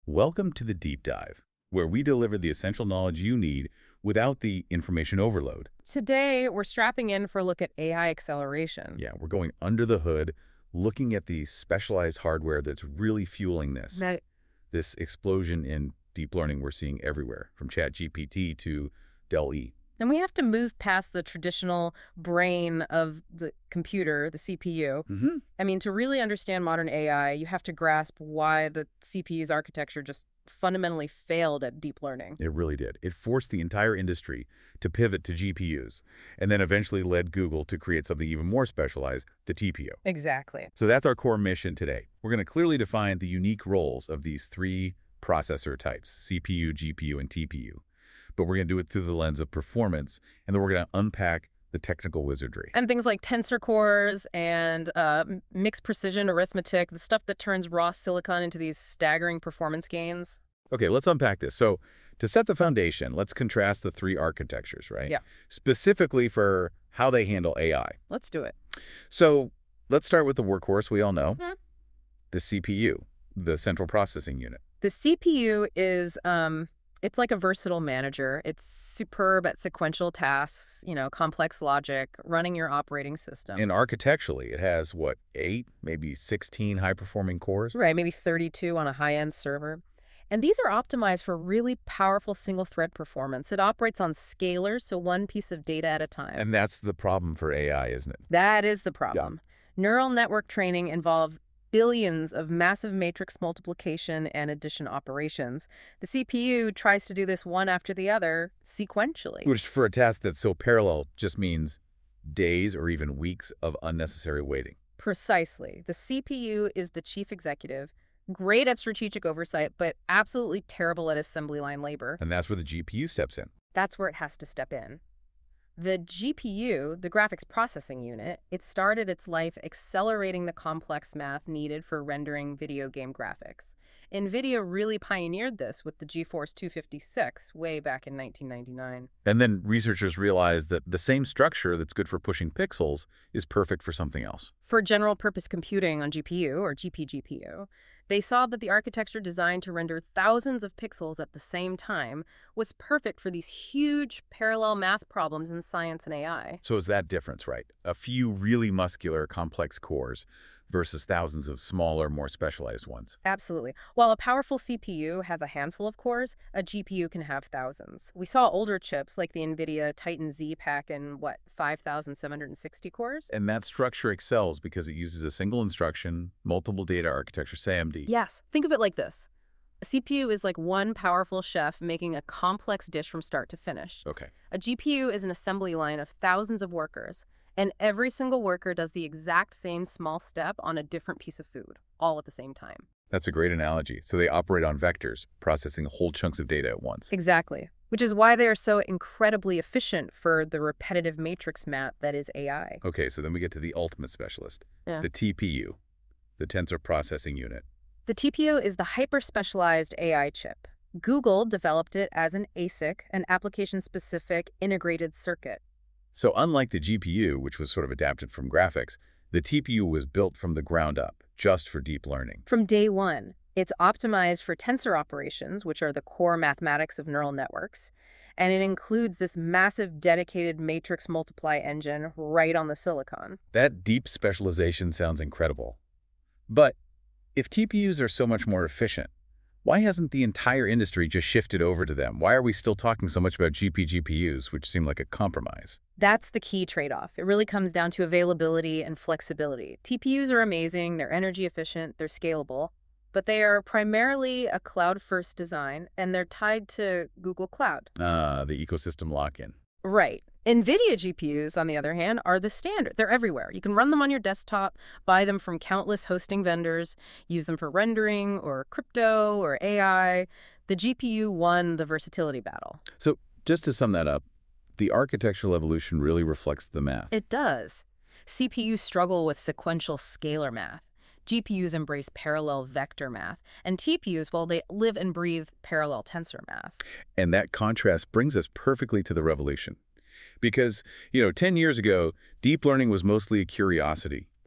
Welcome to the Deep Dive, where we deliver the essential knowledge you need without the information overload. Today, we're strapping in for a look at AI acceleration. Yeah, we're going under the hood, looking at the specialized hardware that's really fueling this explosion in deep learning we're seeing everywhere, from ChatGPT to DALL-E. And we have to move past the traditional brain of the computer, the CPU. I mean, to really understand modern AI, you have to grasp why the CPU's architecture just fundamentally failed at deep learning. It really did. It forced the entire industry to pivot to GPUs, and then eventually led Google to create something even more specialized, the TPU. Exactly. So that's our core mission today. We're going to clearly define the unique roles of these three processor types, CPU, GPU, and TPU. But we're going to do it through the lens of performance, and then we're going to unpack the technical wizardry. And things like tensor cores and mixed precision arithmetic, the stuff that turns raw silicon into these staggering performance gains. Okay, let's unpack this. So to set the foundation, let's contrast the three architectures, right? Yeah. Specifically for how they handle AI. Let's do it. So let's start with the workhorse we all know, the CPU, the central processing unit. The CPU is it's like a versatile manager. It's superb at sequential tasks, complex logic, running your operating system. And architecturally, it has, what, 8, maybe 16 high-performing cores? Right, maybe 32 on a high-end server. And these are optimized for really powerful single-thread performance. It operates on scalars, so one piece of data at a time. And that's the problem for AI, isn't it? That is the problem. Yeah. Neural network training involves billions of massive matrix multiplication and addition operations. The CPU tries to do this one after the other sequentially. Which for a task that's so parallel just means days or even weeks of unnecessary waiting. Precisely. The CPU is the chief executive, great at strategic oversight, but absolutely terrible at assembly line labor. And that's where the GPU steps in. That's where it has to step in. The GPU, the graphics processing unit, it started its life accelerating the complex math needed for rendering video game graphics. NVIDIA really pioneered this with the GeForce 256 way back in 1999. And then researchers realized that the same structure that's good for pushing pixels is perfect for something else. For general purpose computing on GPU, or GPGPU, they saw that the architecture designed to render thousands of pixels at the same time was perfect for these huge parallel math problems in science and AI. So is that difference, right? A few really muscular, complex cores versus thousands of smaller, more specialized ones. Absolutely. While a powerful CPU has a handful of cores, a GPU can have thousands. We saw older chips like the NVIDIA Titan Z pack in, 5,760 cores? And that structure excels because it uses a single instruction, multiple data architecture, SAMD. Yes. Think of it like this. A CPU is like one powerful chef making a complex dish from start to finish. Okay. A GPU is an assembly line of thousands of workers. And every single worker does the exact same small step on a different piece of food, all at the same time. That's a great analogy. So they operate on vectors, processing whole chunks of data at once. Exactly. Which is why they are so incredibly efficient for the repetitive matrix math that is AI. Okay, so then we get to the ultimate specialist, Yeah. the TPU, the tensor processing unit. The TPU is the hyper-specialized AI chip. Google developed it as an ASIC, an application-specific integrated circuit. So unlike the GPU, which was sort of adapted from graphics, the TPU was built from the ground up, just for deep learning. From day one, it's optimized for tensor operations, which are the core mathematics of neural networks, and it includes this massive dedicated matrix multiply engine right on the silicon. That deep specialization sounds incredible. But if TPUs are so much more efficient, why hasn't the entire industry just shifted over to them? Why are we still talking so much about GPGPUs, which seem like a compromise? That's the key trade-off. It really comes down to availability and flexibility. TPUs are amazing, they're energy efficient, they're scalable, but they are primarily a cloud-first design, and they're tied to Google Cloud. The ecosystem lock-in. Right. NVIDIA GPUs, on the other hand, are the standard. They're everywhere. You can run them on your desktop, buy them from countless hosting vendors, use them for rendering or crypto or AI. The GPU won the versatility battle. So just to sum that up, the architectural evolution really reflects the math. It does. CPUs struggle with sequential scalar math. GPUs embrace parallel vector math, and TPUs, well, they live and breathe parallel tensor math. And that contrast brings us perfectly to the revolution. Because, 10 years ago, deep learning was mostly a curiosity.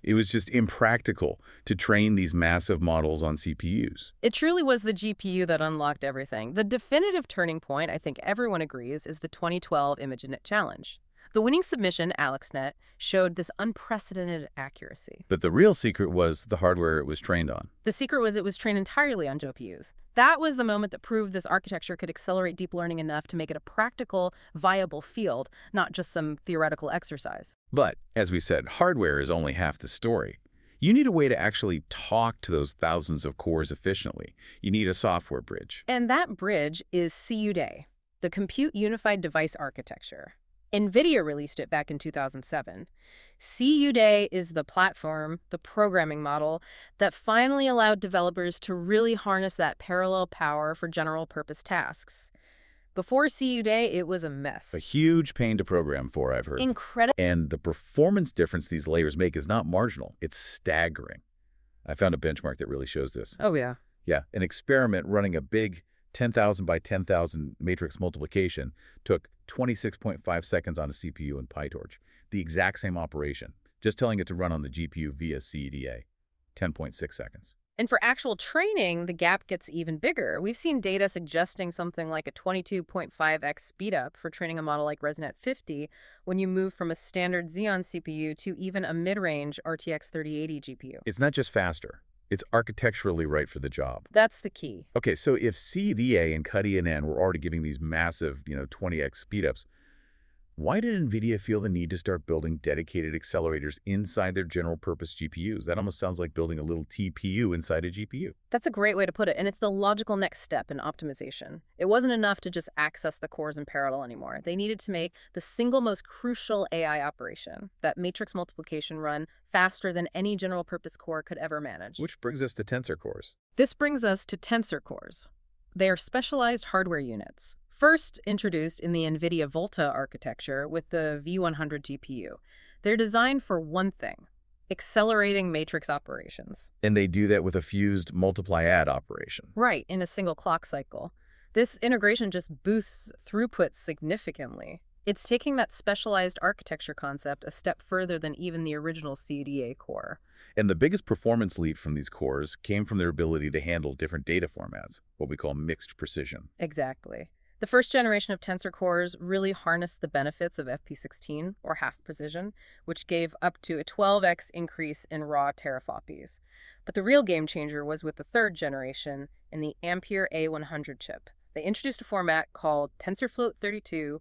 It was just impractical to train these massive models on CPUs. It truly was the GPU that unlocked everything. The definitive turning point, I think everyone agrees, is the 2012 ImageNet Challenge. The winning submission, AlexNet, showed this unprecedented accuracy. But the real secret was the hardware it was trained on. The secret was it was trained entirely on GPUs. That was the moment that proved this architecture could accelerate deep learning enough to make it a practical, viable field, not just some theoretical exercise. But, as we said, hardware is only half the story. You need a way to actually talk to those thousands of cores efficiently. You need a software bridge. And that bridge is CUDA, the Compute Unified Device Architecture. NVIDIA released it back in 2007. CUDA is the platform, the programming model, that finally allowed developers to really harness that parallel power for general-purpose tasks. Before CUDA, it was a mess. A huge pain to program for, I've heard. Incredible. And the performance difference these layers make is not marginal. It's staggering. I found a benchmark that really shows this. Oh, yeah. Yeah, an experiment running a big 10,000 by 10,000 matrix multiplication took 26.5 seconds on a CPU in PyTorch. The exact same operation, just telling it to run on the GPU via CUDA. 10.6 seconds. And for actual training, the gap gets even bigger. We've seen data suggesting something like a 22.5x speedup for training a model like ResNet 50 when you move from a standard Xeon CPU to even a mid-range RTX 3080 GPU. It's not just faster. It's architecturally right for the job. That's the key. Okay, so if CUDA and CUDA-NN were already giving these massive, 20x speedups, why did NVIDIA feel the need to start building dedicated accelerators inside their general-purpose GPUs? That almost sounds like building a little TPU inside a GPU. That's a great way to put it, and it's the logical next step in optimization. It wasn't enough to just access the cores in parallel anymore. They needed to make the single most crucial AI operation, that matrix multiplication, run faster than any general-purpose core could ever manage. Which brings us to tensor cores. This brings us to tensor cores. They are specialized hardware units, first introduced in the NVIDIA Volta architecture with the V100 GPU. They're designed for one thing: accelerating matrix operations. And they do that with a fused multiply-add operation. Right, in a single clock cycle. This integration just boosts throughput significantly. It's taking that specialized architecture concept a step further than even the original CUDA core. And the biggest performance leap from these cores came from their ability to handle different data formats, what we call mixed precision. Exactly. The first generation of tensor cores really harnessed the benefits of FP16, or half precision, which gave up to a 12x increase in raw teraflops. But the real game changer was with the third generation in the Ampere A100 chip. They introduced a format called TensorFloat 32,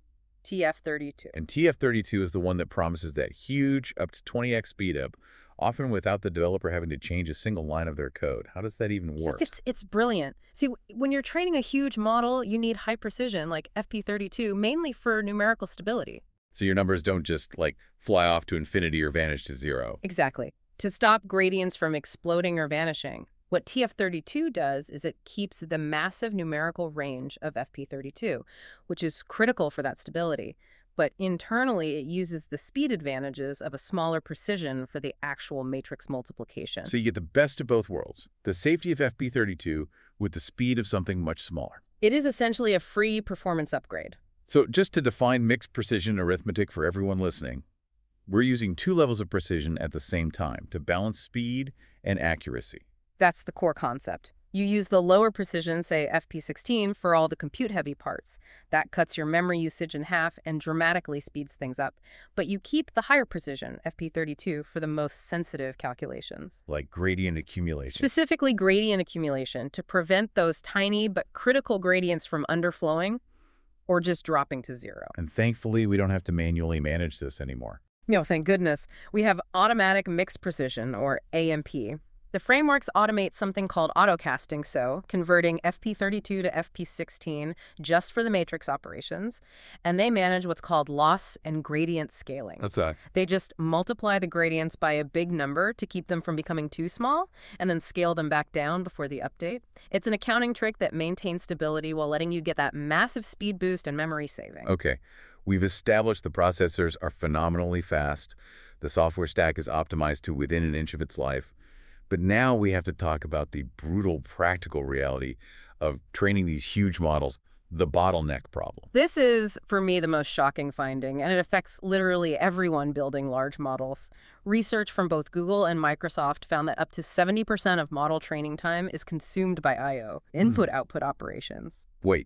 TF32. And TF32 is the one that promises that huge, up to 20x speedup, often without the developer having to change a single line of their code. How does that even work? Yes, it's brilliant. See, when you're training a huge model, you need high precision, like FP32, mainly for numerical stability. So your numbers don't just, fly off to infinity or vanish to zero. Exactly. To stop gradients from exploding or vanishing. What TF32 does is it keeps the massive numerical range of FP32, which is critical for that stability. But internally, it uses the speed advantages of a smaller precision for the actual matrix multiplication. So you get the best of both worlds, the safety of FP32 with the speed of something much smaller. It is essentially a free performance upgrade. So just to define mixed precision arithmetic for everyone listening, we're using two levels of precision at the same time to balance speed and accuracy. That's the core concept. You use the lower precision, say FP16, for all the compute-heavy parts. That cuts your memory usage in half and dramatically speeds things up. But you keep the higher precision, FP32, for the most sensitive calculations. Like gradient accumulation. Specifically gradient accumulation, to prevent those tiny but critical gradients from underflowing or just dropping to zero. And thankfully, we don't have to manually manage this anymore. No, thank goodness. We have automatic mixed precision, or AMP. The frameworks automate something called autocasting, so converting FP32 to FP16 just for the matrix operations, and they manage what's called loss and gradient scaling. What's that? They just multiply the gradients by a big number to keep them from becoming too small, and then scale them back down before the update. It's an accounting trick that maintains stability while letting you get that massive speed boost and memory saving. Okay, we've established the processors are phenomenally fast. The software stack is optimized to within an inch of its life. But now we have to talk about the brutal practical reality of training these huge models the bottleneck problem. This is, for me, the most shocking finding, and it affects literally everyone building large models. Research from both Google and Microsoft found that up to 70% of model training time is consumed by I/O, input-output operations. Wait,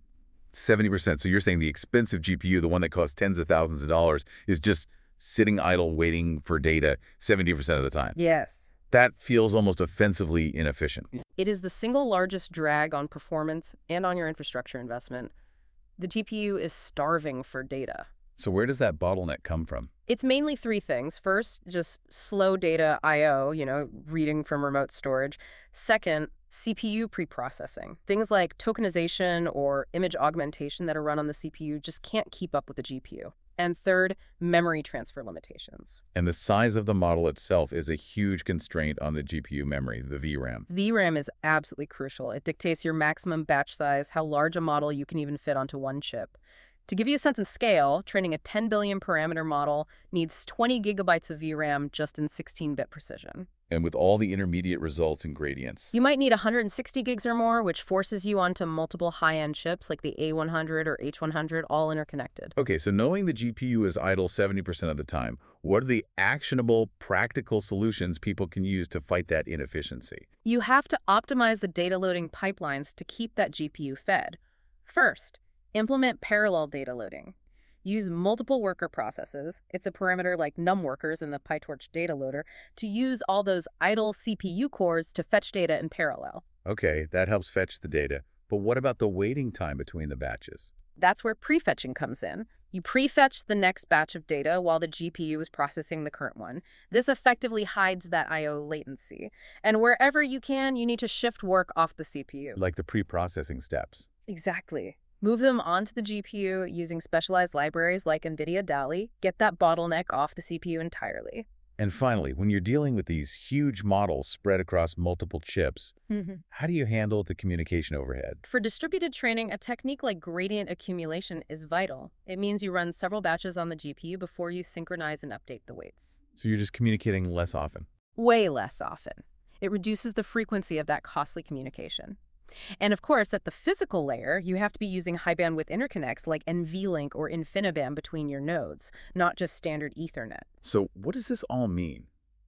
70%. So you're saying the expensive GPU, the one that costs tens of thousands of dollars, is just sitting idle waiting for data 70% of the time? Yes. That feels almost offensively inefficient. It is the single largest drag on performance and on your infrastructure investment. The GPU is starving for data. So where does that bottleneck come from? It's mainly three things. First, just slow data I/O, reading from remote storage. Second, CPU preprocessing. Things like tokenization or image augmentation that are run on the CPU just can't keep up with the GPU. And third, memory transfer limitations. And the size of the model itself is a huge constraint on the GPU memory, the VRAM. VRAM is absolutely crucial. It dictates your maximum batch size, how large a model you can even fit onto one chip. To give you a sense of scale, training a 10 billion parameter model needs 20 gigabytes of VRAM just in 16-bit precision. And with all the intermediate results and gradients. You might need 160 gigs or more, which forces you onto multiple high-end chips like the A100 or H100, all interconnected. Okay, so knowing the GPU is idle 70% of the time, what are the actionable, practical solutions people can use to fight that inefficiency? You have to optimize the data loading pipelines to keep that GPU fed. First, implement parallel data loading. Use multiple worker processes, it's a parameter like num workers in the PyTorch data loader, to use all those idle CPU cores to fetch data in parallel. Okay, that helps fetch the data. But what about the waiting time between the batches? That's where prefetching comes in. You prefetch the next batch of data while the GPU is processing the current one. This effectively hides that I/O latency. And wherever you can, you need to shift work off the CPU. Like the pre-processing steps. Exactly. Move them onto the GPU using specialized libraries like NVIDIA DALI. Get that bottleneck off the CPU entirely. And finally, when you're dealing with these huge models spread across multiple chips, how do you handle the communication overhead? For distributed training, a technique like gradient accumulation is vital. It means you run several batches on the GPU before you synchronize and update the weights. So you're just communicating less often? Way less often. It reduces the frequency of that costly communication. And of course, at the physical layer, you have to be using high-bandwidth interconnects like NVLink or InfiniBand between your nodes, not just standard Ethernet. So what does this all mean?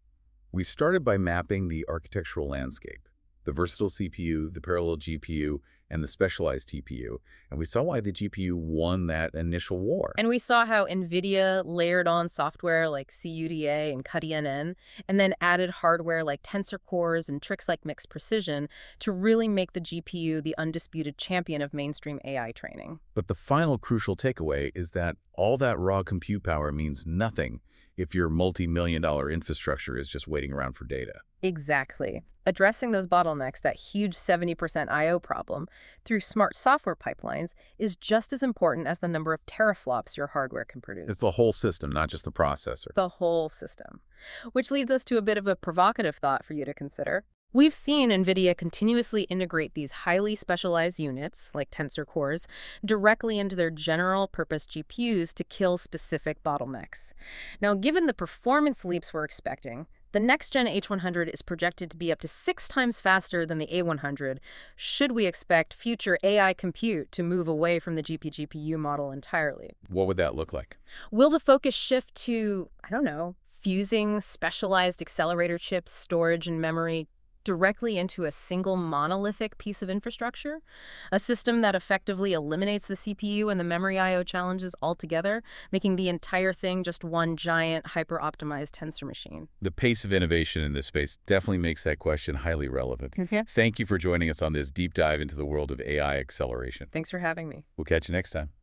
We started by mapping the architectural landscape, the versatile CPU, the parallel GPU, and the specialized TPU, and we saw why the GPU won that initial war. And we saw how NVIDIA layered on software like CUDA and cuDNN, and then added hardware like tensor cores and tricks like mixed precision to really make the GPU the undisputed champion of mainstream AI training. But the final crucial takeaway is that all that raw compute power means nothing if your multi-million-dollar infrastructure is just waiting around for data. Exactly. Addressing those bottlenecks, that huge 70% I/O problem, through smart software pipelines is just as important as the number of teraflops your hardware can produce. It's the whole system, not just the processor. The whole system. Which leads us to a bit of a provocative thought for you to consider. We've seen NVIDIA continuously integrate these highly specialized units, like tensor cores, directly into their general-purpose GPUs to kill specific bottlenecks. Now, given the performance leaps we're expecting, the next-gen H100 is projected to be up to 6 times faster than the A100. Should we expect future AI compute to move away from the GPGPU model entirely? What would that look like? Will the focus shift to, fusing specialized accelerator chips, storage, and memory directly into a single monolithic piece of infrastructure? A system that effectively eliminates the CPU and the memory I/O challenges altogether, making the entire thing just one giant hyper-optimized tensor machine. The pace of innovation in this space definitely makes that question highly relevant. Thank you for joining us on this deep dive into the world of AI acceleration. Thanks for having me. We'll catch you next time.